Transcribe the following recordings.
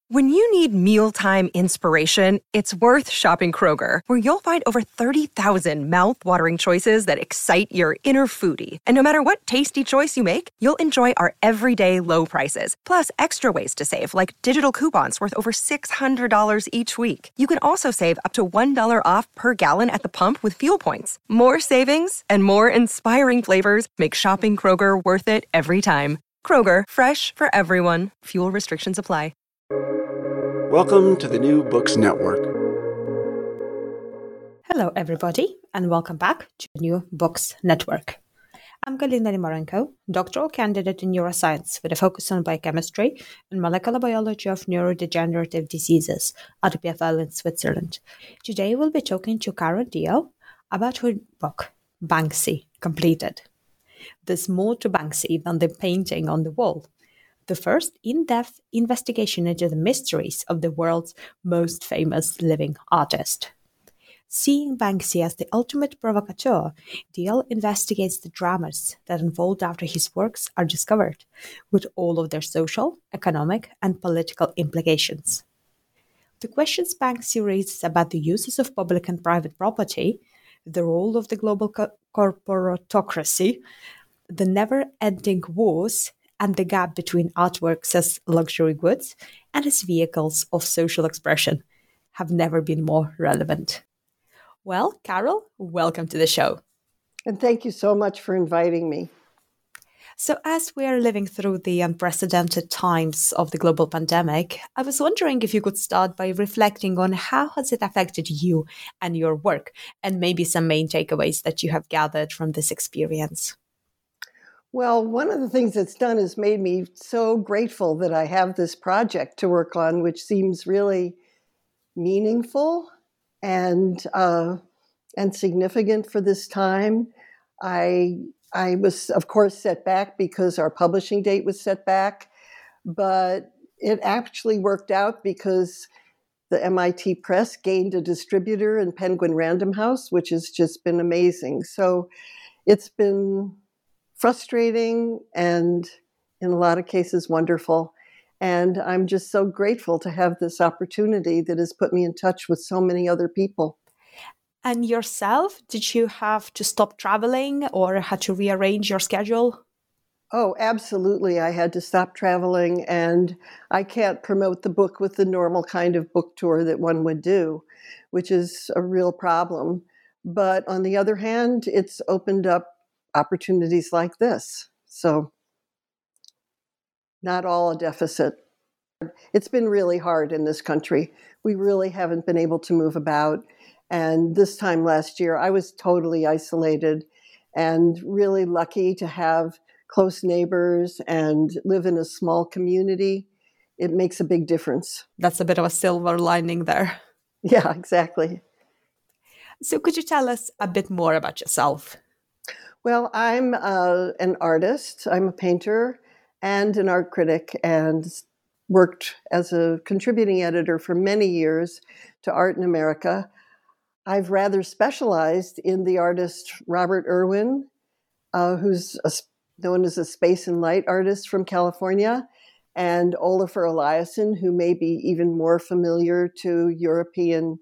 When you need mealtime inspiration, it's worth shopping Kroger, where you'll find over 30,000 mouth-watering choices that excite your inner foodie. And no matter what tasty choice you make, you'll enjoy our everyday low prices, plus extra ways to save, like digital coupons worth over $600 each week. You can also save up to $1 off per gallon at the pump with fuel points. More savings and more inspiring flavors make shopping Kroger worth it every time. Kroger, fresh for everyone. Fuel restrictions apply. Welcome to the New Books Network. Hello, everybody, and welcome back to the New Books Network. I'm Galina Limarenko, doctoral candidate in neuroscience with a focus on biochemistry and molecular biology of neurodegenerative diseases at EPFL in Switzerland. Today, we'll be talking to Carol Dial about her book, Banksy, Completed. There's more to Banksy than the painting on the wall. The first in-depth investigation into the mysteries of the world's most famous living artist. Seeing Banksy as the ultimate provocateur, Dial investigates the dramas that unfold after his works are discovered, with all of their social, economic, and political implications. The questions Banksy raises about the uses of public and private property, the role of the global corporatocracy, the never-ending wars, and the gap between artworks as luxury goods and as vehicles of social expression have never been more relevant. Well, Carol, welcome to the show. And thank you so much for inviting me. So as we are living through the unprecedented times of the global pandemic, I was wondering if you could start by reflecting on how has it affected you and your work, and maybe some main takeaways that you have gathered from this experience. Well, one of the things it's done is made me so grateful that I have this project to work on, which seems really meaningful and significant for this time. I was, of course, set back because our publishing date was set back, but it actually worked out because the MIT Press gained a distributor in Penguin Random House, which has just been amazing. So it's been frustrating and in a lot of cases wonderful. And I'm just so grateful to have this opportunity that has put me in touch with so many other people. And yourself, did you have to stop traveling or had to rearrange your schedule? Oh, absolutely. I had to stop traveling, and I can't promote the book with the normal kind of book tour that one would do, which is a real problem. But on the other hand, it's opened up opportunities like this. So not all a deficit. It's been really hard in this country. We really haven't been able to move about. And this time last year, I was totally isolated and really lucky to have close neighbors and live in a small community. It makes a big difference. That's a bit of a silver lining there. Yeah, exactly. So could you tell us a bit more about yourself? Well, I'm an artist. I'm a painter and an art critic, and worked as a contributing editor for many years to Art in America. I've rather specialized in the artist Robert Irwin, who's known as a space and light artist from California, and Olafur Eliasson, who may be even more familiar to European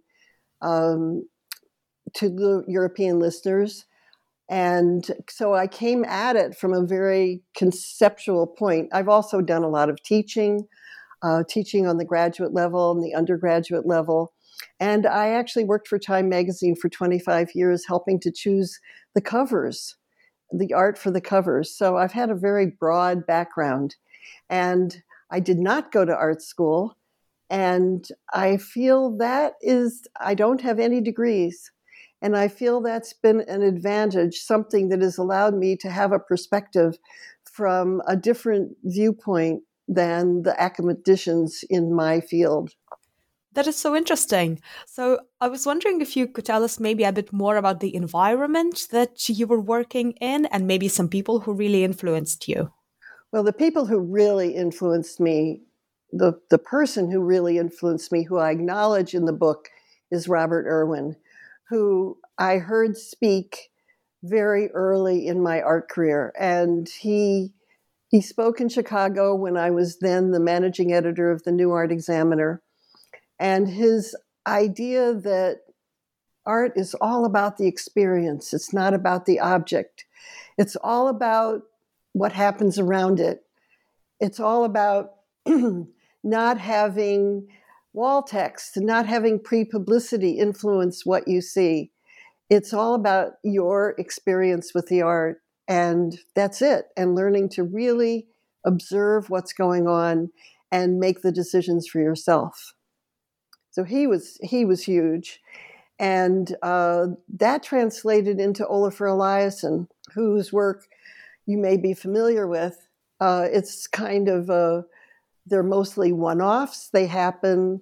listeners. And so I came at it from a very conceptual point. I've also done a lot of teaching on the graduate level and the undergraduate level. And I actually worked for Time Magazine for 25 years, helping to choose the covers, the art for the covers. So I've had a very broad background. And I did not go to art school. And I feel I don't have any degrees. And I feel that's been an advantage, something that has allowed me to have a perspective from a different viewpoint than the academicians in my field. That is so interesting. So I was wondering if you could tell us maybe a bit more about the environment that you were working in and maybe some people who really influenced you. Well, the people who really influenced me, the person who really influenced me, who I acknowledge in the book, is Robert Irwin, who I heard speak very early in my art career. And he He spoke in Chicago when I was then the managing editor of the New Art Examiner. And his idea that art is all about the experience, it's not about the object. It's all about what happens around it. It's all about not having wall text, not having pre-publicity influence what you see. It's all about your experience with the art, and that's it. And learning to really observe what's going on and make the decisions for yourself. So he was huge. And that translated into Olafur Eliasson, whose work you may be familiar with. It's kind of, they're mostly one-offs. They happen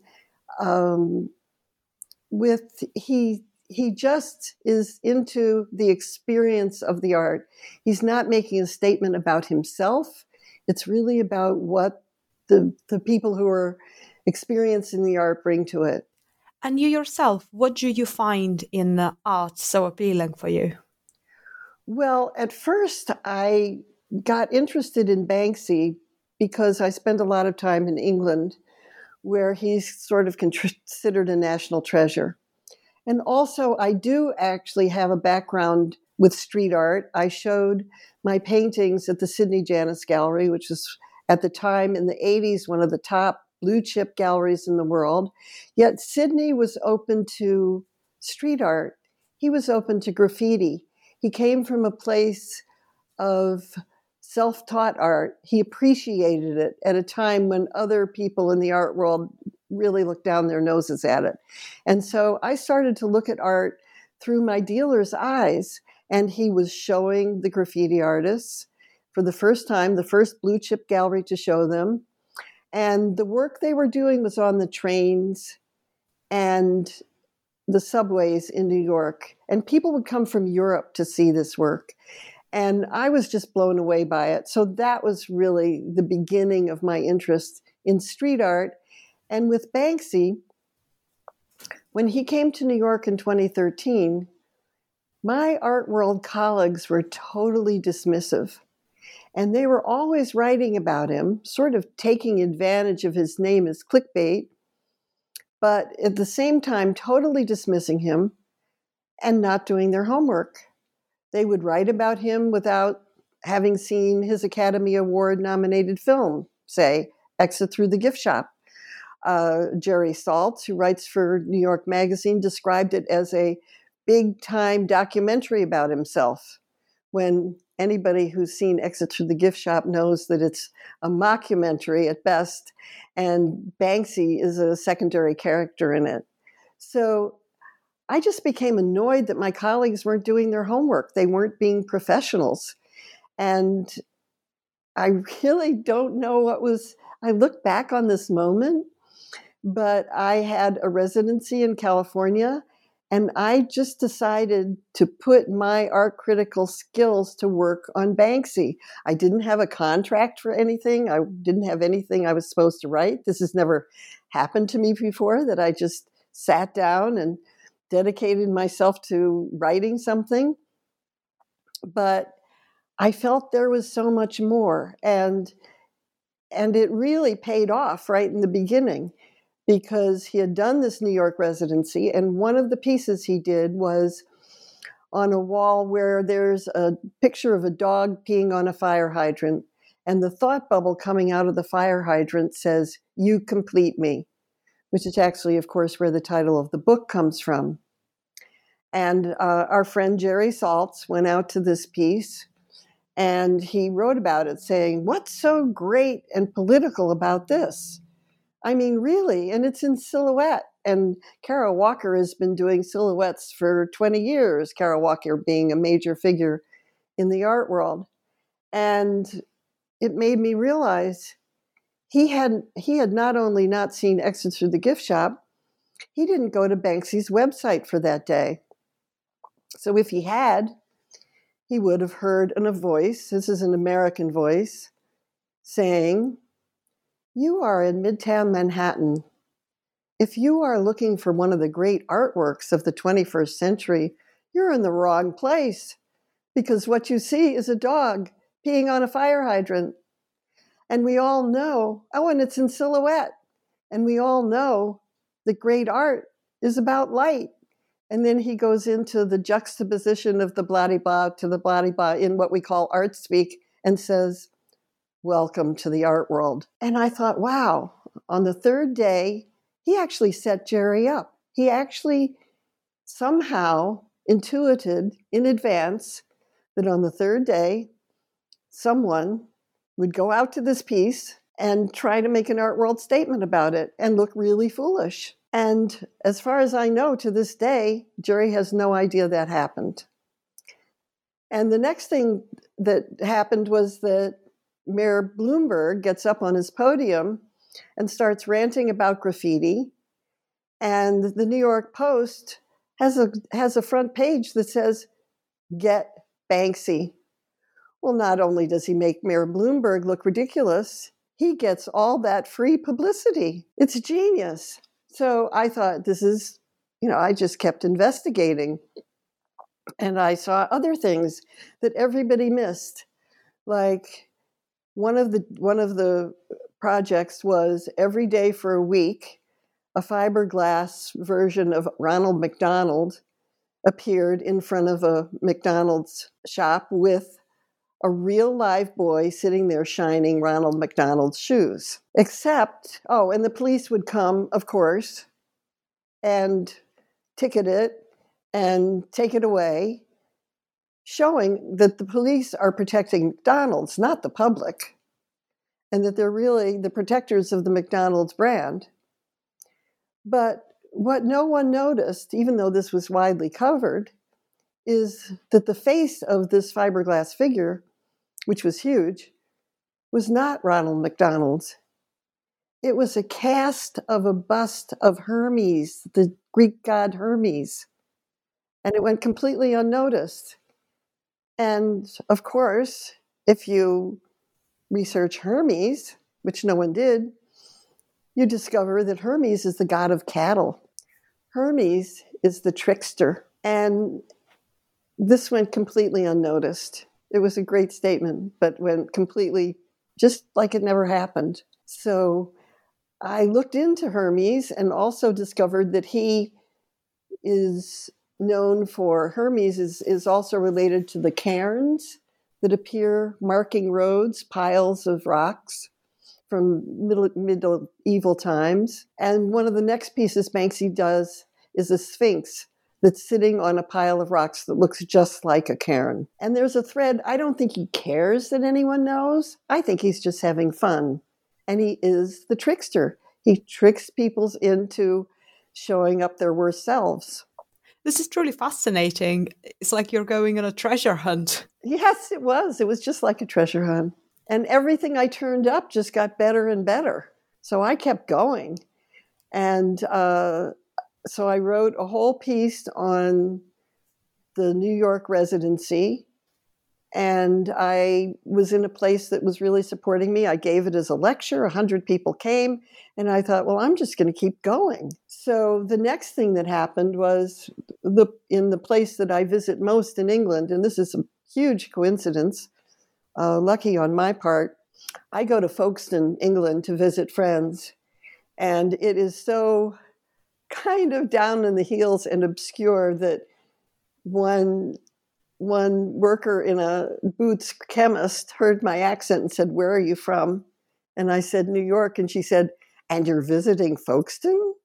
he just is into the experience of the art. He's not making a statement about himself. It's really about what the people who are experiencing the art bring to it. And you yourself, what do you find in the art so appealing for you? Well, at first I got interested in Banksy because I spent a lot of time in England, where he's sort of considered a national treasure. And also, I do actually have a background with street art. I showed my paintings at the Sydney Janis Gallery, which was at the time in the 80s one of the top blue chip galleries in the world. Yet Sydney was open to street art. He was open to graffiti. He came from a place of self-taught art. He appreciated it at a time when other people in the art world really looked down their noses at it. And so I started to look at art through my dealer's eyes, and he was showing the graffiti artists for the first time, the first blue chip gallery to show them. And the work they were doing was on the trains and the subways in New York. And people would come from Europe to see this work. And I was just blown away by it. So that was really the beginning of my interest in street art. And with Banksy, when he came to New York in 2013, my art world colleagues were totally dismissive. And they were always writing about him, sort of taking advantage of his name as clickbait, but at the same time totally dismissing him and not doing their homework. They would write about him without having seen his Academy Award nominated film, say, Exit Through the Gift Shop. Jerry Saltz, who writes for New York Magazine, described it as a big-time documentary about himself, when anybody who's seen Exit Through the Gift Shop knows that it's a mockumentary at best, and Banksy is a secondary character in it. So I just became annoyed that my colleagues weren't doing their homework. They weren't being professionals. And I really don't know what was, I look back on this moment, but I had a residency in California, and I just decided to put my art critical skills to work on Banksy. I didn't have a contract for anything. I didn't have anything I was supposed to write. This has never happened to me before, that I just sat down and dedicated myself to writing something. But I felt there was so much more. And it really paid off right in the beginning, because he had done this New York residency, and one of the pieces he did was on a wall where there's a picture of a dog peeing on a fire hydrant, and the thought bubble coming out of the fire hydrant says, "You complete me," which is actually, of course, where the title of the book comes from. And our friend Jerry Saltz went out to this piece, and he wrote about it saying, "What's so great and political about this? I mean, really?" And it's in silhouette. And Kara Walker has been doing silhouettes for 20 years, Kara Walker being a major figure in the art world. And it made me realize he had not only not seen Exit Through the Gift Shop, he didn't go to Banksy's website for that day. So if he had, he would have heard a voice, this is an American voice, saying, "You are in Midtown Manhattan. If you are looking for one of the great artworks of the 21st century, you're in the wrong place, because what you see is a dog peeing on a fire hydrant. And we all know, and it's in silhouette. And we all know that great art is about light. And then he goes into the juxtaposition of the blah-de-blah to the blah-de-blah in what we call art speak and says, welcome to the art world. And I thought, wow, on the third day, he actually set Jerry up. He actually somehow intuited in advance that on the third day, someone would go out to this piece and try to make an art world statement about it and look really foolish. And as far as I know, to this day, Jerry has no idea that happened. And the next thing that happened was that Mayor Bloomberg gets up on his podium and starts ranting about graffiti. And the New York Post has a front page that says, "Get Banksy." Well, not only does he make Mayor Bloomberg look ridiculous, he gets all that free publicity. It's genius. So I thought, this is, I just kept investigating. And I saw other things that everybody missed. Like one of the projects was every day for a week, a fiberglass version of Ronald McDonald appeared in front of a McDonald's shop with a real live boy sitting there shining Ronald McDonald's shoes. Except, and the police would come, of course, and ticket it and take it away, showing that the police are protecting McDonald's, not the public, and that they're really the protectors of the McDonald's brand. But what no one noticed, even though this was widely covered, is that the face of this fiberglass figure, which was huge, was not Ronald McDonald's. It was a cast of a bust of Hermes, the Greek god Hermes. And it went completely unnoticed. And of course, if you research Hermes, which no one did, you discover that Hermes is the god of cattle. Hermes is the trickster. And this went completely unnoticed. It was a great statement, but went completely just like it never happened. So I looked into Hermes and also discovered that he is known for, Hermes is also related to the cairns that appear marking roads, piles of rocks from medieval times. And one of the next pieces Banksy does is a sphinx that's sitting on a pile of rocks that looks just like a cairn. And there's a thread, I don't think he cares that anyone knows. I think he's just having fun. And he is the trickster. He tricks people into showing up their worst selves. This is truly fascinating. It's like you're going on a treasure hunt. Yes, it was. It was just like a treasure hunt. And everything I turned up just got better and better. So I kept going. And so I wrote a whole piece on the New York residency. And I was in a place that was really supporting me. I gave it as a lecture. 100 people came. And I thought, well, I'm just going to keep going. So the next thing that happened was in the place that I visit most in England, and this is a huge coincidence, lucky on my part, I go to Folkestone, England to visit friends. And it is so kind of down in the heels and obscure that one worker in a Boots chemist heard my accent and said, "Where are you from?" And I said, "New York." And she said, "And you're visiting Folkestone?"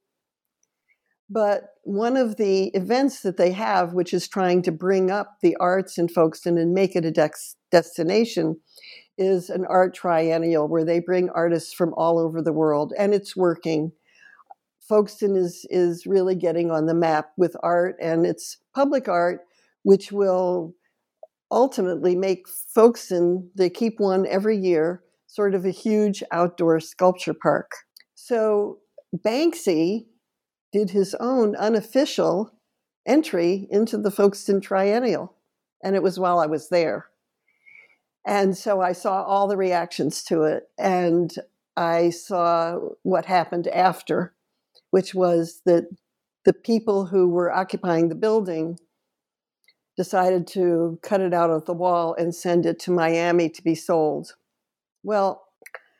But one of the events that they have, which is trying to bring up the arts in Folkestone and make it a destination, is an art triennial where they bring artists from all over the world. And it's working. Folkestone is really getting on the map with art, and it's public art, which will ultimately make Folkestone, they keep one every year, sort of a huge outdoor sculpture park. So Banksy did his own unofficial entry into the Folkestone Triennial, and it was while I was there. And so I saw all the reactions to it, and I saw what happened after, which was that the people who were occupying the building decided to cut it out of the wall and send it to Miami to be sold. Well,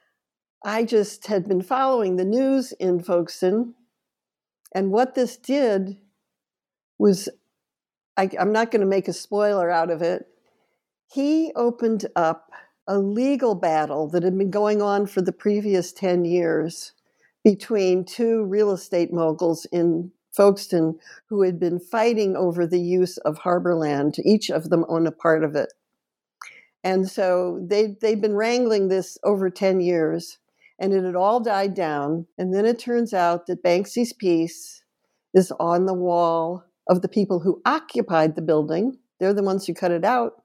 I just had been following the news in Folkestone, and what this did was, I'm not going to make a spoiler out of it. He opened up a legal battle that had been going on for the previous 10 years between two real estate moguls in Folkestone who had been fighting over the use of harbor land. Each of them owned a part of it. And so they'd been wrangling this over 10 years, and it had all died down. And then it turns out that Banksy's piece is on the wall of the people who occupied the building. They're the ones who cut it out.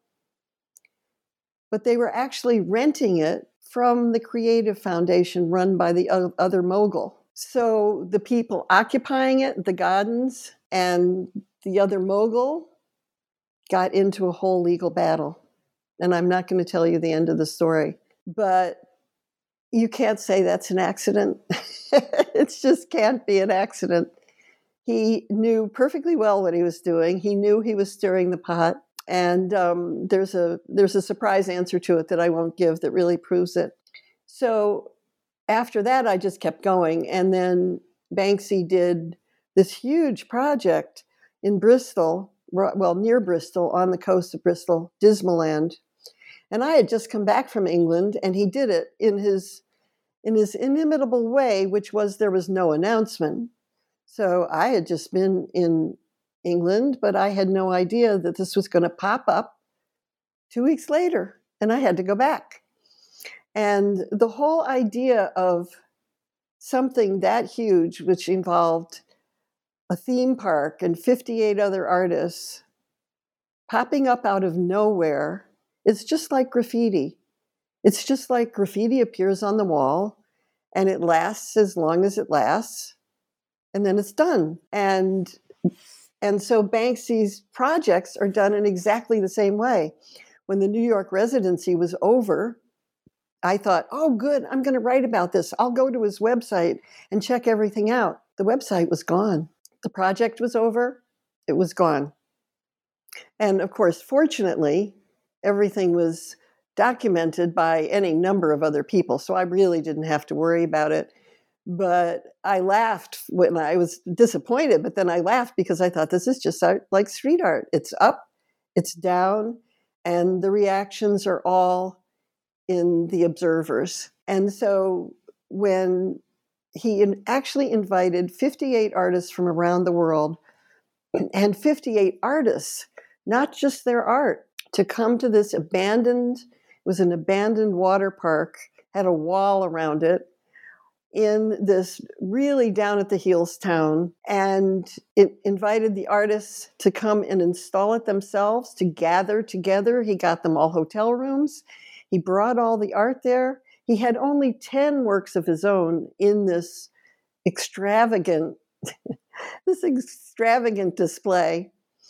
But they were actually renting it from the Creative Foundation run by the other mogul. So the people occupying it, the Gaddens, and the other mogul got into a whole legal battle. And I'm not going to tell you the end of the story, but you can't say that's an accident. It just can't be an accident. He knew perfectly well what he was doing. He knew he was stirring the pot. And there's a surprise answer to it that I won't give that really proves it. So after that, I just kept going. And then Banksy did this huge project in Bristol, well, near Bristol, on the coast of Bristol, Dismaland. And I had just come back from England, and he did it in his inimitable way, which was there was no announcement. So I had just been in England, but I had no idea that this was going to pop up 2 weeks later, and I had to go back. And the whole idea of something that huge, which involved a theme park and 58 other artists popping up out of nowhere, it's just like graffiti. It's just like graffiti appears on the wall, and it lasts as long as it lasts, and then it's done. And so Banksy's projects are done in exactly the same way. When the New York residency was over, I thought, oh, good, I'm going to write about this. I'll go to his website and check everything out. The website was gone. The project was over. It was gone. And of course, fortunately, everything was documented by any number of other people, so I really didn't have to worry about it. But I laughed when I was disappointed, but then I laughed because I thought this is just like street art. It's up, it's down, and the reactions are all in the observers. And so when he actually invited 58 artists from around the world, and 58 artists, not just their art, to come to this abandoned, it was an abandoned water park, had a wall around it, in this really down at the heels town, and it invited the artists to come and install it themselves, to gather together. He got them all hotel rooms. He brought all the art there. He had only 10 works of his own in this extravagant display.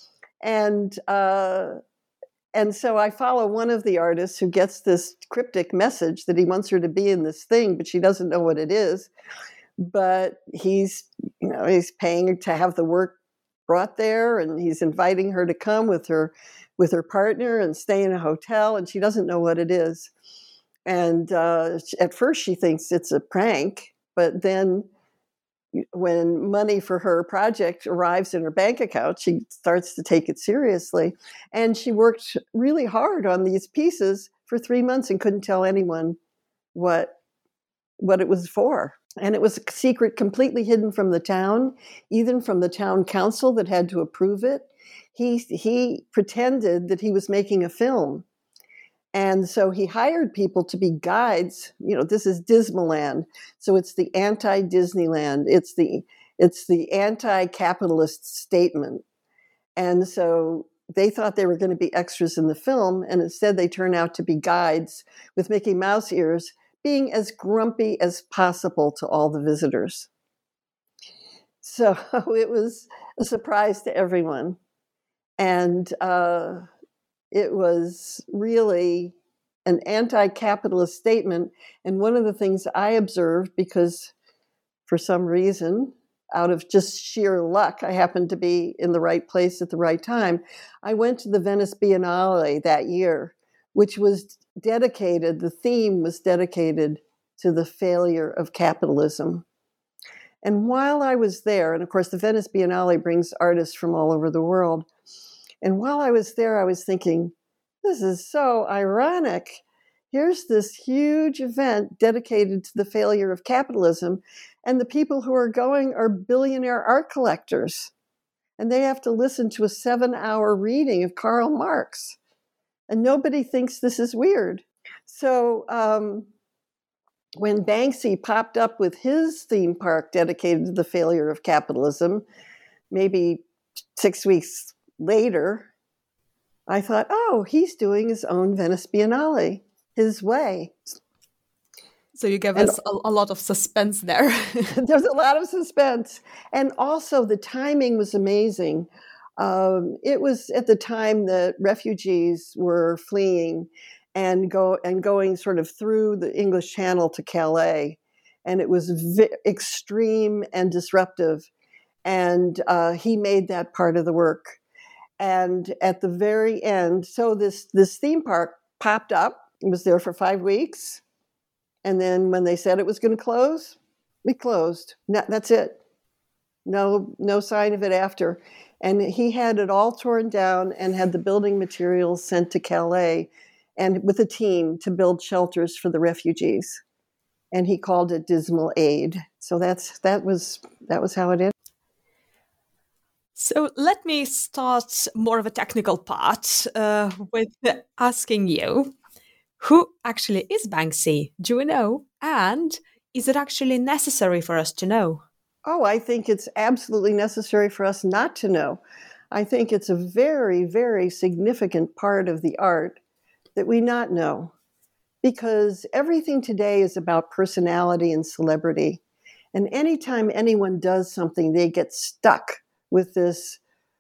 And so I follow one of the artists who gets this cryptic message that he wants her to be in this thing, but she doesn't know what it is. But he's paying her to have the work brought there, and he's inviting her to come with her partner and stay in a hotel, and she doesn't know what it is. And at first she thinks it's a prank, but then when money for her project arrives in her bank account, she starts to take it seriously. And she worked really hard on these pieces for 3 months and couldn't tell anyone what it was for. And it was a secret completely hidden from the town, even from the town council that had to approve it. He pretended that he was making a film. And so he hired people to be guides. This is Dismaland, so it's the anti-Disneyland. It's the anti-capitalist statement. And so they thought they were going to be extras in the film, and instead they turn out to be guides with Mickey Mouse ears, being as grumpy as possible to all the visitors. So it was a surprise to everyone. And it was really an anti-capitalist statement. And one of the things I observed, because for some reason, out of just sheer luck, I happened to be in the right place at the right time, I went to the Venice Biennale that year, which was dedicated, the theme was dedicated to the failure of capitalism. And while I was there, and of course the Venice Biennale brings artists from all over the world, and while I was there, I was thinking, this is so ironic. Here's this huge event dedicated to the failure of capitalism, and the people who are going are billionaire art collectors. And they have to listen to a 7-hour reading of Karl Marx. And nobody thinks this is weird. So when Banksy popped up with his theme park dedicated to the failure of capitalism, maybe 6 weeks later, I thought, oh, he's doing his own Venice Biennale, his way. So you gave us a lot of suspense there. There's a lot of suspense. And also the timing was amazing. It was at the time that refugees were fleeing and going sort of through the English Channel to Calais. And it was extreme and disruptive. And he made that part of the work. And at the very end, so this theme park popped up. It was there for 5 weeks. And then when they said it was going to close, it closed. That's it. No sign of it after. And he had it all torn down and had the building materials sent to Calais and with a team to build shelters for the refugees. And he called it Dismal Aid. So that was how it ended. So let me start more of a technical part with asking you, who actually is Banksy? Do you know? And is it actually necessary for us to know? Oh, I think it's absolutely necessary for us not to know. I think it's a very, very significant part of the art that we not know. Because everything today is about personality and celebrity. And anytime anyone does something, they get stuck with this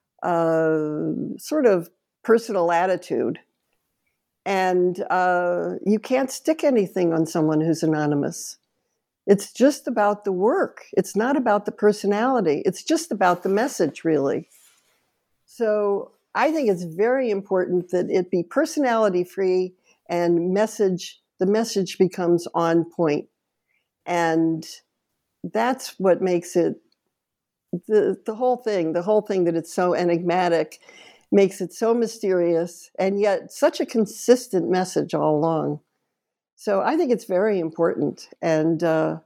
sort of personal attitude. And you can't stick anything on someone who's anonymous. It's just about the work. It's not about the personality. It's just about the message, really. So I think it's very important that it be personality-free and the message becomes on point. And that's what makes it, the whole thing that it's so enigmatic, makes it so mysterious, and yet such a consistent message all along. So I think it's very important, and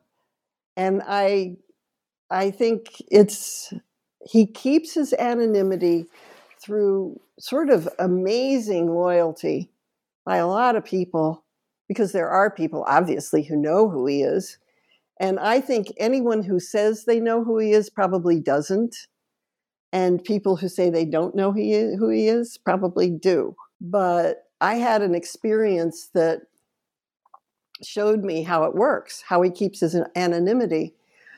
I think he keeps his anonymity through sort of amazing loyalty by a lot of people, because there are people obviously who know who he is, and I think anyone who says they know who he is probably doesn't. And people who say they don't know who he is probably do. But I had an experience that showed me how it works, how he keeps his anonymity.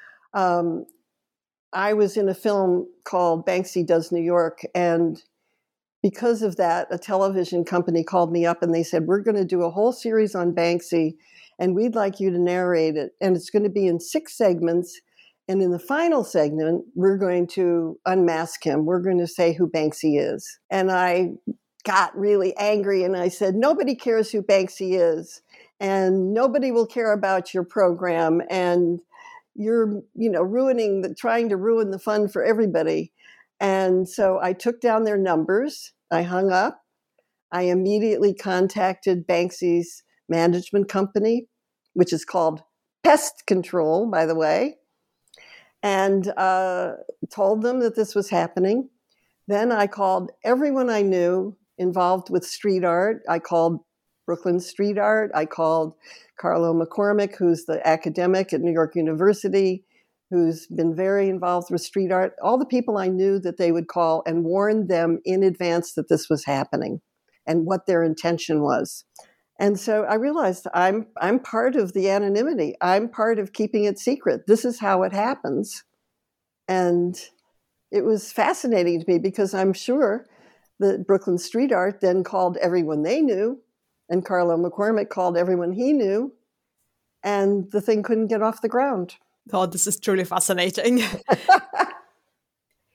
I was in a film called Banksy Does New York, and because of that, a television company called me up and they said, we're going to do a whole series on Banksy, and we'd like you to narrate it. And it's going to be in 6 segments. And in the final segment, we're going to unmask him. We're going to say who Banksy is. And I got really angry and I said, nobody cares who Banksy is. And nobody will care about your program. And you're, trying to ruin the fun for everybody. And so I took down their numbers. I hung up. I immediately contacted Banksy's management company, which is called Pest Control, by the way, and told them that this was happening. Then I called everyone I knew involved with street art. I called Brooklyn Street Art. I called Carlo McCormick, who's the academic at New York University, who's been very involved with street art. All the people I knew that they would call and warn them in advance that this was happening and what their intention was. And so I realized I'm part of the anonymity. I'm part of keeping it secret. This is how it happens. And it was fascinating to me because I'm sure that Brooklyn Street Art then called everyone they knew, and Carlo McCormick called everyone he knew, and the thing couldn't get off the ground. Oh, this is truly fascinating.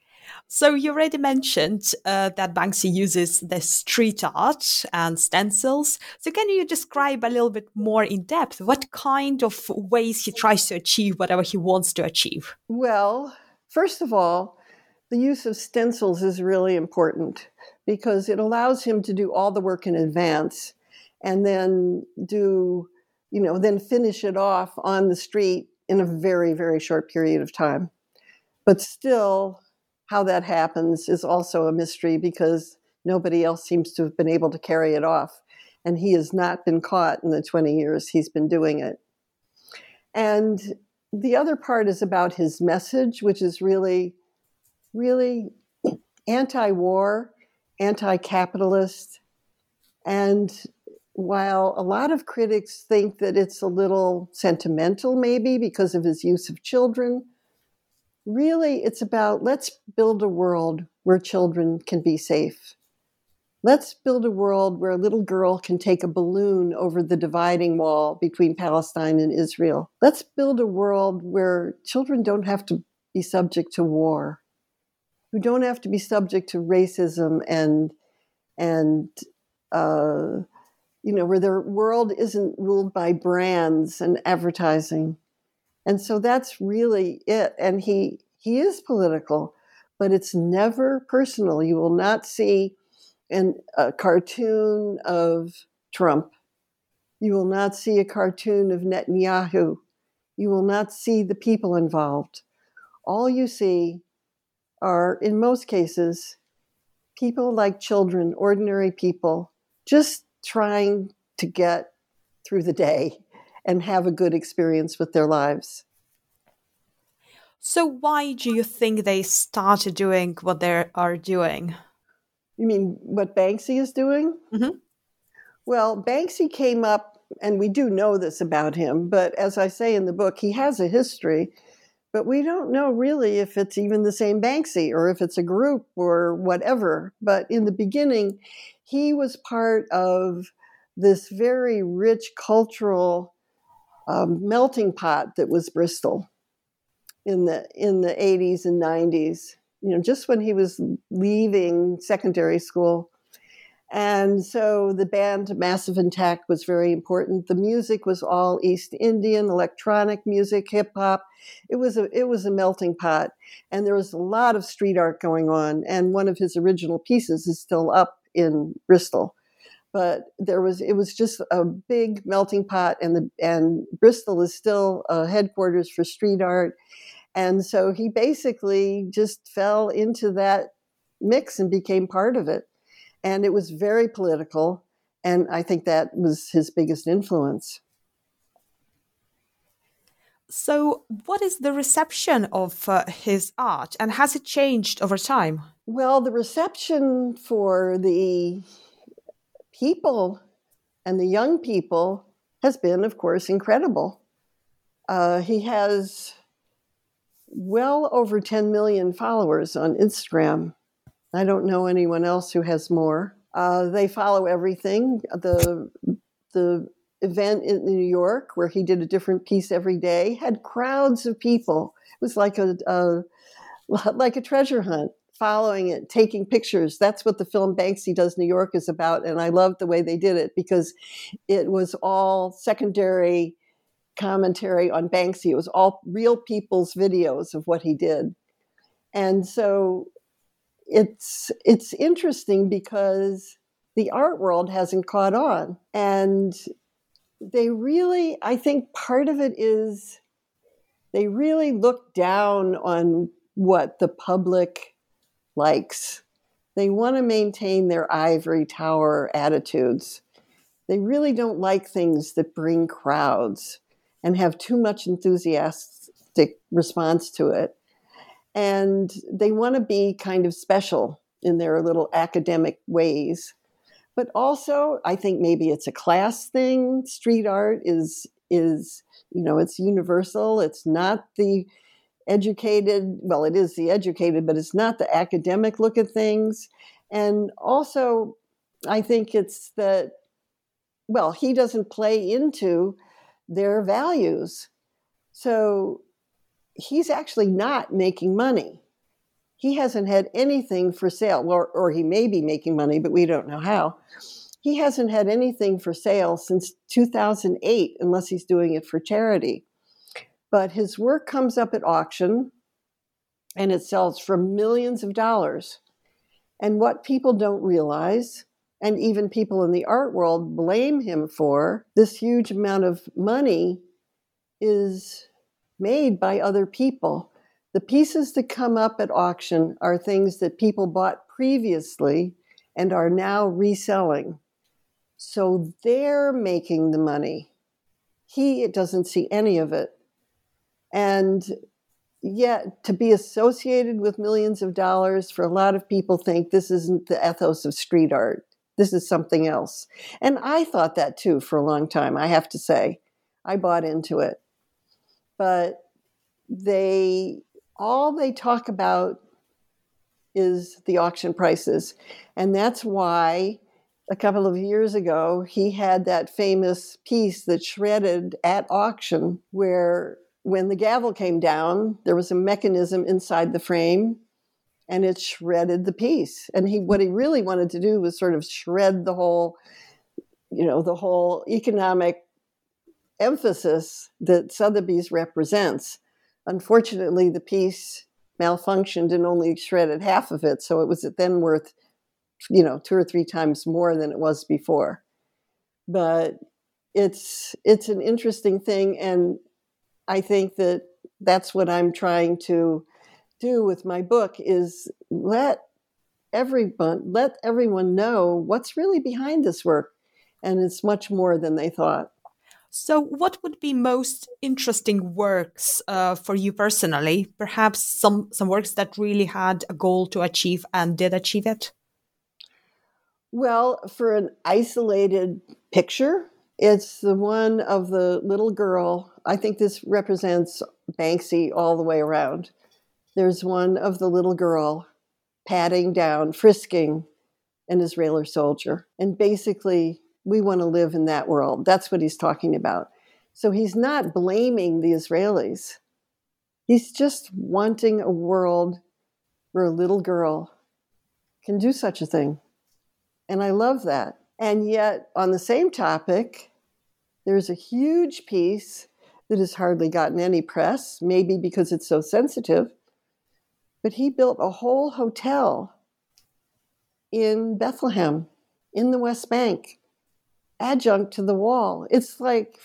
So you already mentioned that Banksy uses the street art and stencils. So can you describe a little bit more in depth what kind of ways he tries to achieve whatever he wants to achieve? Well, first of all, the use of stencils is really important because it allows him to do all the work in advance and then then finish it off on the street in a very, very short period of time. But still, how that happens is also a mystery because nobody else seems to have been able to carry it off. And he has not been caught in the 20 years he's been doing it. And the other part is about his message, which is really, really anti-war, anti-capitalist. And while a lot of critics think that it's a little sentimental, maybe because of his use of children, really it's about let's build a world where children can be safe. Let's build a world where a little girl can take a balloon over the dividing wall between Palestine and Israel. Let's build a world where children don't have to be subject to war, who don't have to be subject to racism and where their world isn't ruled by brands and advertising. And so that's really it. And he is political, but it's never personal. You will not see a cartoon of Trump. You will not see a cartoon of Netanyahu. You will not see the people involved. All you see are, in most cases, people like children, ordinary people, just trying to get through the day and have a good experience with their lives. So why do you think they started doing what they are doing? You mean what Banksy is doing? Mm-hmm. Well, Banksy came up, and we do know this about him, but as I say in the book, he has a history, but we don't know really if it's even the same Banksy or if it's a group or whatever. But in the beginning, he was part of this very rich cultural melting pot that was Bristol in the 80s and 90s, just when he was leaving secondary school. And so the band Massive Attack was very important. The music was all East Indian, electronic music, hip hop. It was a melting pot. And there was a lot of street art going on. And one of his original pieces is still up in Bristol. But it was just a big melting pot, and Bristol is still headquarters for street art. And so he basically just fell into that mix and became part of it. And it was very political, and I think that was his biggest influence. So what is the reception of his art, and has it changed over time? Well, the reception for the people and the young people has been, of course, incredible. He has well over 10 million followers on Instagram. I don't know anyone else who has more. They follow everything. The event in New York, where he did a different piece every day, had crowds of people. It was like a treasure hunt, following it, taking pictures. That's what the film Banksy Does New York is about, and I loved the way they did it because it was all secondary commentary on Banksy. It was all real people's videos of what he did. And so it's interesting because the art world hasn't caught on. And they really, I think part of it is they really look down on what the public likes. They want to maintain their ivory tower attitudes. They really don't like things that bring crowds and have too much enthusiastic response to it. And they want to be kind of special in their little academic ways. But also, I think maybe it's a class thing. Street art is it's universal. It's not the educated, well, it is the educated, but it's not the academic look at things. And also, I think it's that, well, he doesn't play into their values. So he's actually not making money. he hasn't had anything for sale, or he may be making money, but we don't know how. He hasn't had anything for sale since 2008, unless he's doing it for charity. But his work comes up at auction, and it sells for millions of dollars. And what people don't realize, and even people in the art world blame him for, this huge amount of money is made by other people. The pieces that come up at auction are things that people bought previously and are now reselling. So they're making the money. He doesn't see any of it. And yet, to be associated with millions of dollars, for a lot of people think this isn't the ethos of street art. This is something else. And I thought that too for a long time, I have to say. I bought into it. But all they talk about is the auction prices. And that's why a couple of years ago, he had that famous piece that shredded at auction, where when the gavel came down, there was a mechanism inside the frame and it shredded the piece. And what he really wanted to do was sort of shred the whole economic emphasis that Sotheby's represents. Unfortunately, the piece malfunctioned and only shredded half of it. So it was then worth 2 or 3 times more than it was before. But it's an interesting thing, and I think that's what I'm trying to do with my book, is let everyone know what's really behind this work, and it's much more than they thought. So what would be most interesting works for you personally? Perhaps some works that really had a goal to achieve and did achieve it? Well, for an isolated picture, it's the one of the little girl. I think this represents Banksy all the way around. There's one of the little girl patting down, frisking an Israeli soldier. And basically, we want to live in that world. That's what he's talking about. So he's not blaming the Israelis. He's just wanting a world where a little girl can do such a thing. And I love that. And yet, on the same topic, there's a huge piece that has hardly gotten any press, maybe because it's so sensitive. But he built a whole hotel in Bethlehem, in the West Bank, adjunct to the wall. It's like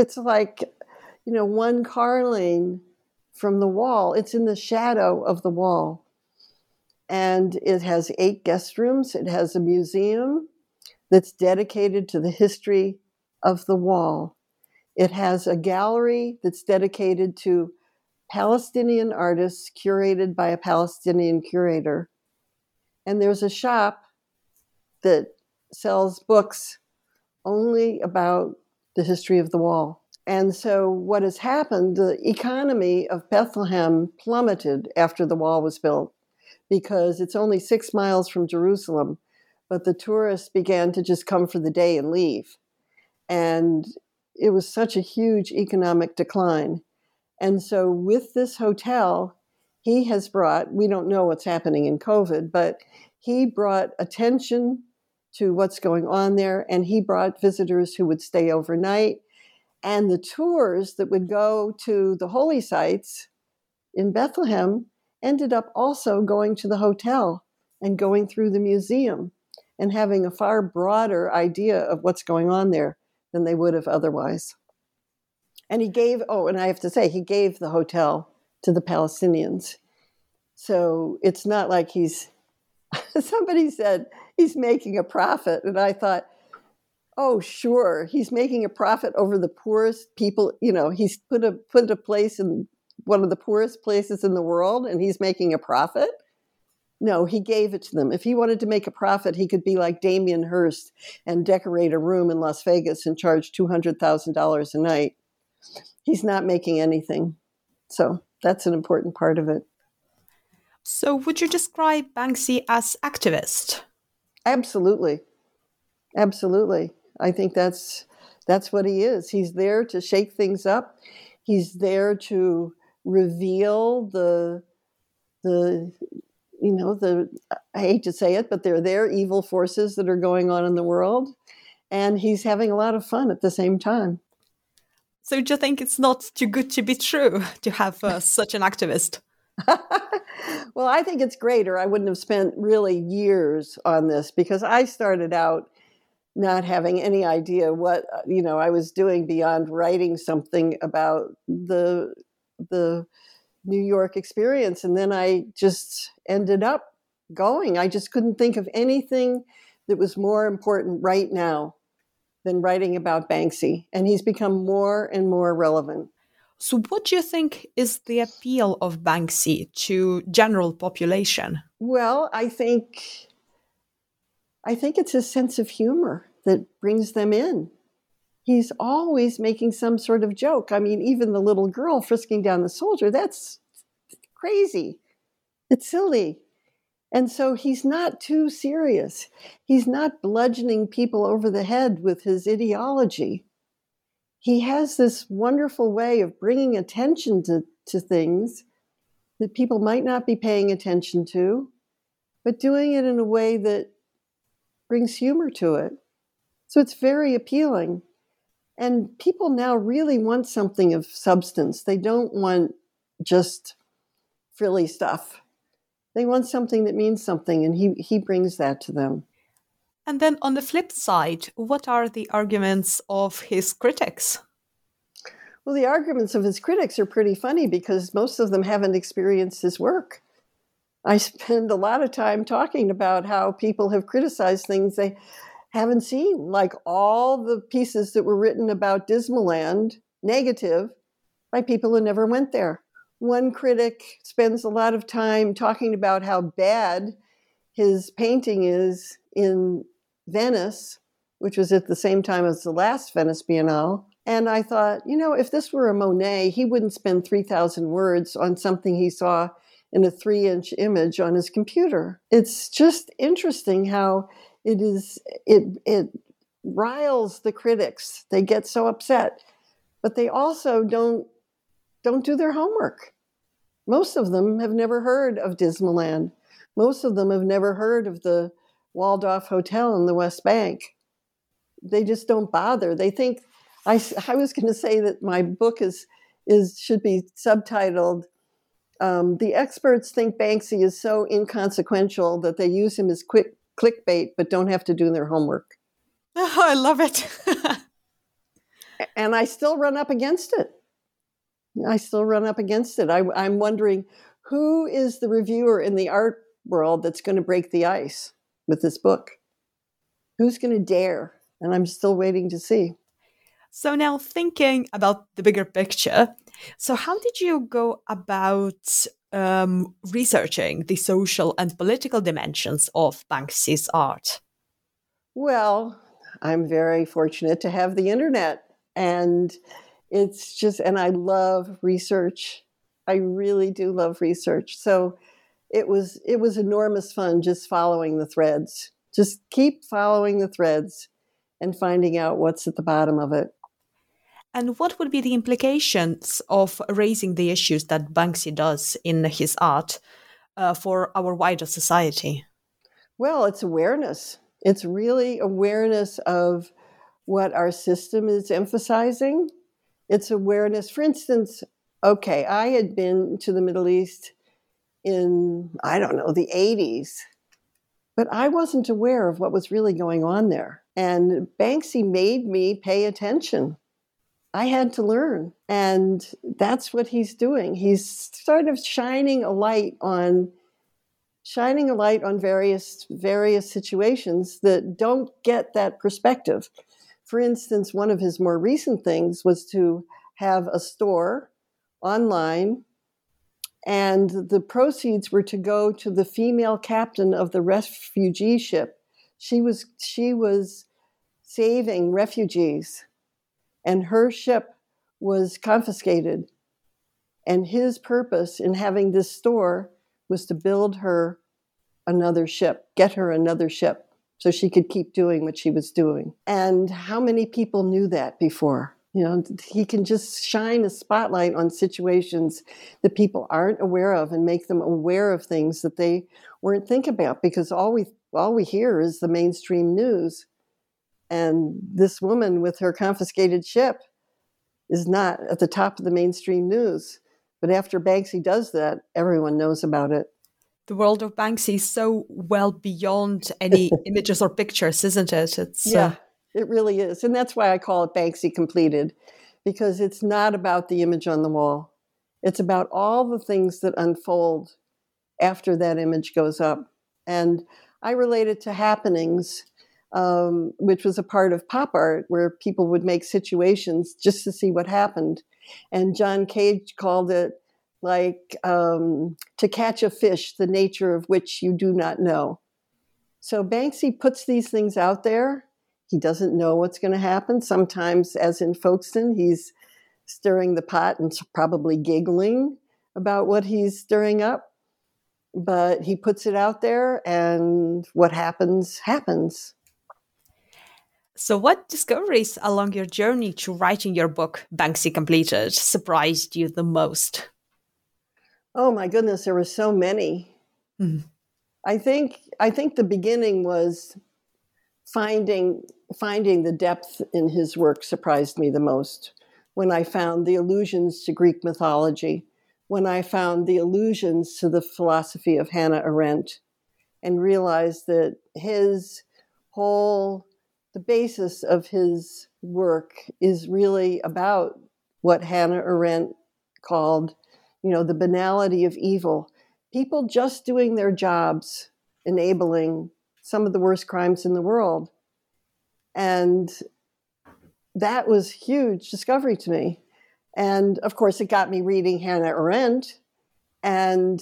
one car lane from the wall. It's in the shadow of the wall. And it has 8 guest rooms. It has a museum that's dedicated to the history of the wall. It has a gallery that's dedicated to Palestinian artists curated by a Palestinian curator. And there's a shop that sells books only about the history of the wall. And so what has happened, the economy of Bethlehem plummeted after the wall was built, because it's only 6 miles from Jerusalem, but the tourists began to just come for the day and leave. And it was such a huge economic decline. And so with this hotel, he has brought, we don't know what's happening in COVID, but he brought attention to what's going on there, and he brought visitors who would stay overnight. And the tours that would go to the holy sites in Bethlehem ended up also going to the hotel and going through the museum and having a far broader idea of what's going on there than they would have otherwise. And he gave the hotel to the Palestinians. So it's not like somebody said he's making a profit. And I thought, oh, sure, he's making a profit over the poorest people. He's put a place in one of the poorest places in the world, and he's making a profit? No, he gave it to them. If he wanted to make a profit, he could be like Damien Hirst and decorate a room in Las Vegas and charge $200,000 a night. He's not making anything. So that's an important part of it. So would you describe Banksy as activist? Absolutely. Absolutely. I think that's what he is. He's there to shake things up. He's there to reveal the I hate to say it, but they're their evil forces that are going on in the world. And he's having a lot of fun at the same time. So do you think it's not too good to be true to have such an activist? Well, I think it's great, or I wouldn't have spent really years on this, because I started out not having any idea what I was doing beyond writing something about the New York experience, and then I just ended up going. I just couldn't think of anything that was more important right now than writing about Banksy, and he's become more and more relevant. So what do you think is the appeal of Banksy to general population? Well, I think it's his sense of humor that brings them in. He's always making some sort of joke. I mean, even the little girl frisking down the soldier, that's crazy. It's silly. And so he's not too serious. He's not bludgeoning people over the head with his ideology. He has this wonderful way of bringing attention to things that people might not be paying attention to, but doing it in a way that brings humor to it. So it's very appealing. And people now really want something of substance. They don't want just frilly stuff. They want something that means something, and he brings that to them. And then on the flip side, what are the arguments of his critics? Well, the arguments of his critics are pretty funny because most of them haven't experienced his work. I spend a lot of time talking about how people have criticized things they haven't seen, like all the pieces that were written about Dismaland, negative, by people who never went there. One critic spends a lot of time talking about how bad his painting is in Venice, which was at the same time as the last Venice Biennale. And I thought, if this were a Monet, he wouldn't spend 3,000 words on something he saw in a 3-inch image on his computer. It's just interesting how it riles the critics. They get so upset, but they also don't do their homework. Most of them have never heard of Dismaland. Most of them have never heard of the Waldorf Hotel in the West Bank. They just don't bother. They think, I was going to say that my book should be subtitled, The Experts Think Banksy is So Inconsequential That They Use Him as Quick Clickbait but don't have to do their homework. Oh, I love it. And I still run up against it. I'm wondering, who is the reviewer in the art world that's going to break the ice with this book? Who's going to dare? And I'm still waiting to see. So now thinking about the bigger picture, so how did you go about researching the social and political dimensions of Banksy's art? Well, I'm very fortunate to have the internet, and and I love research. I really do love research. So it was enormous fun just following the threads. Just keep following the threads and finding out what's at the bottom of it. And what would be the implications of raising the issues that Banksy does in his art for our wider society? Well, it's awareness. It's really awareness of what our system is emphasizing. It's awareness. For instance, I had been to the Middle East in, the 80s, but I wasn't aware of what was really going on there. And Banksy made me pay attention. I had to learn. And that's what he's doing. He's sort of shining a light on various situations that don't get that perspective. For instance, one of his more recent things was to have a store online, and the proceeds were to go to the female captain of the refugee ship. She was saving refugees, and her ship was confiscated. And his purpose in having this store was to build her another ship, get her another ship, so she could keep doing what she was doing. And how many people knew that before? He can just shine a spotlight on situations that people aren't aware of and make them aware of things that they weren't thinking about, because all we hear is the mainstream news. And this woman with her confiscated ship is not at the top of the mainstream news. But after Banksy does that, everyone knows about it. The world of Banksy is so well beyond any images or pictures, isn't it? Yeah, it really is. And that's why I call it Banksy Completed, because it's not about the image on the wall. It's about all the things that unfold after that image goes up. And I relate it to happenings, which was a part of pop art, where people would make situations just to see what happened. And John Cage called it like to catch a fish, the nature of which you do not know. So Banksy puts these things out there. He doesn't know what's going to happen. Sometimes, as in Folkestone, he's stirring the pot and probably giggling about what he's stirring up. But he puts it out there, and what happens, happens. So what discoveries along your journey to writing your book, Banksy Completed, surprised you the most? Oh my goodness, there were so many. Mm-hmm. I think the beginning was finding the depth in his work surprised me the most. When I found the allusions to Greek mythology, when I found the allusions to the philosophy of Hannah Arendt, and realized that the basis of his work is really about what Hannah Arendt called, the banality of evil. People just doing their jobs, enabling some of the worst crimes in the world. And that was a huge discovery to me. And of course, it got me reading Hannah Arendt, and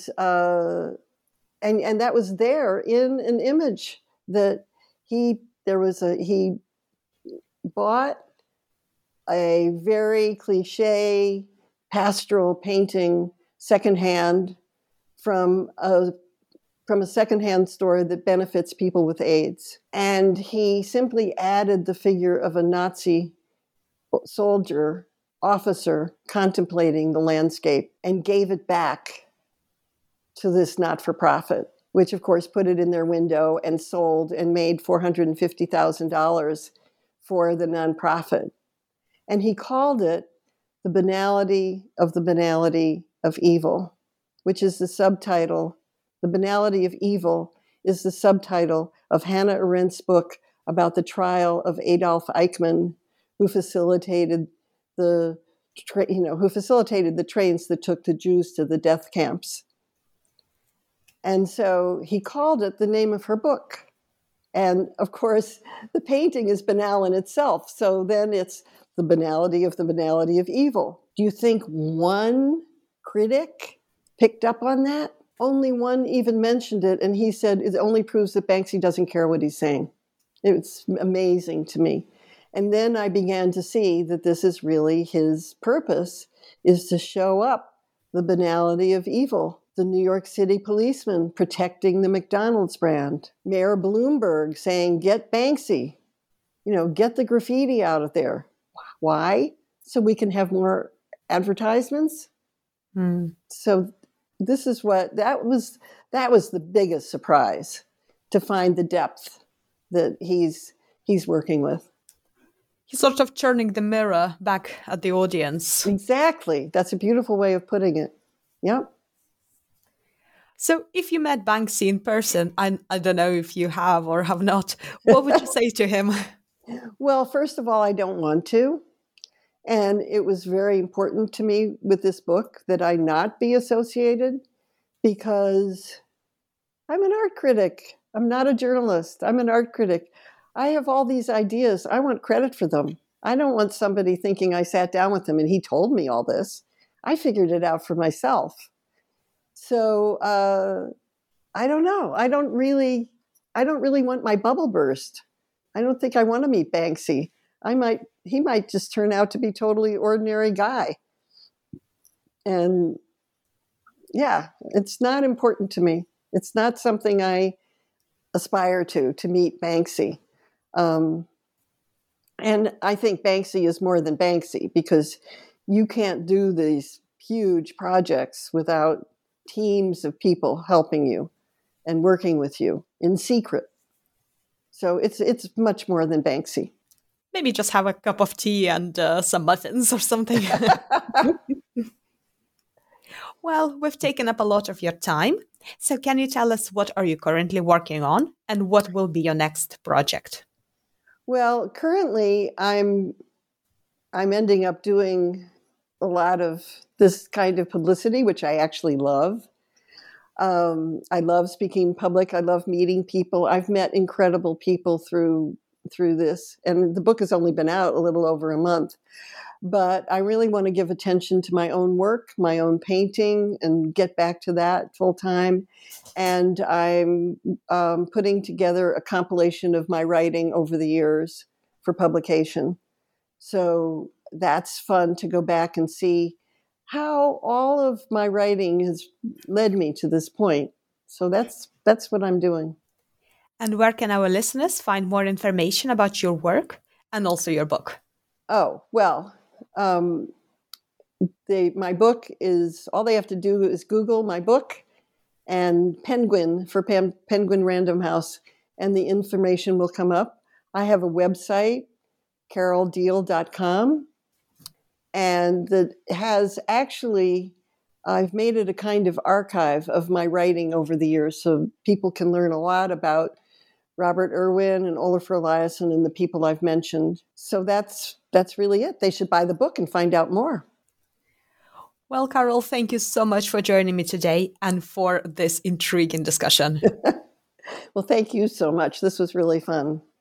that was there in an image that he bought a very cliche pastoral painting secondhand from a secondhand store that benefits people with AIDS. And he simply added the figure of a Nazi soldier, officer, contemplating the landscape, and gave it back to this not-for-profit, which of course put it in their window and sold and made $450,000 for the nonprofit. And he called it The Banality of Evil, which is the subtitle. The Banality of Evil is the subtitle of Hannah Arendt's book about the trial of Adolf Eichmann, who facilitated the trains that took the Jews to the death camps. And so he called it the name of her book. And of course, the painting is banal in itself. So then it's the banality of evil. Do you think one critic picked up on that? Only one even mentioned it, and he said it only proves that Banksy doesn't care what he's saying. It's amazing to me. And then I began to see that this is really his purpose, is to show up the banality of evil. The New York City policeman protecting the McDonald's brand. Mayor Bloomberg saying, get Banksy, get the graffiti out of there. Why? So we can have more advertisements? So this is that was the biggest surprise, to find the depth that he's working with. He's sort of turning the mirror back at the audience. Exactly. That's a beautiful way of putting it. Yep. So if you met Banksy in person, I don't know if you have or have not, what would you say to him? Well, first of all, I don't want to. And it was very important to me with this book that I not be associated, because I'm an art critic. I'm not a journalist. I'm an art critic. I have all these ideas. I want credit for them. I don't want somebody thinking I sat down with him and he told me all this. I figured it out for myself. So I don't know. I don't really want my bubble burst. I don't think I want to meet Banksy. He might just turn out to be a totally ordinary guy. And yeah, it's not important to me. It's not something I aspire to meet Banksy. And I think Banksy is more than Banksy because you can't do these huge projects without teams of people helping you and working with you in secret. So it's much more than Banksy. Maybe just have a cup of tea and some muffins or something. Well, we've taken up a lot of your time. So can you tell us what are you currently working on and what will be your next project? Well, currently I'm ending up doing a lot of this kind of publicity, which I actually love. I love speaking in public. I love meeting people. I've met incredible people through this, and the book has only been out a little over a month. But I really want to give attention to my own work, my own painting, and get back to that full time. And I'm putting together a compilation of my writing over the years for publication. So that's fun to go back and see how all of my writing has led me to this point. So that's what I'm doing. And where can our listeners find more information about your work and also your book? Oh, well, my book is, all they have to do is Google my book and Penguin for Penguin Random House, and the information will come up. I have a website, caroldiehl.com, and that has actually, I've made it a kind of archive of my writing over the years so people can learn a lot about Robert Irwin and Olafur Eliasson and the people I've mentioned. So that's really it. They should buy the book and find out more. Well, Carol, thank you so much for joining me today and for this intriguing discussion. Well, thank you so much. This was really fun.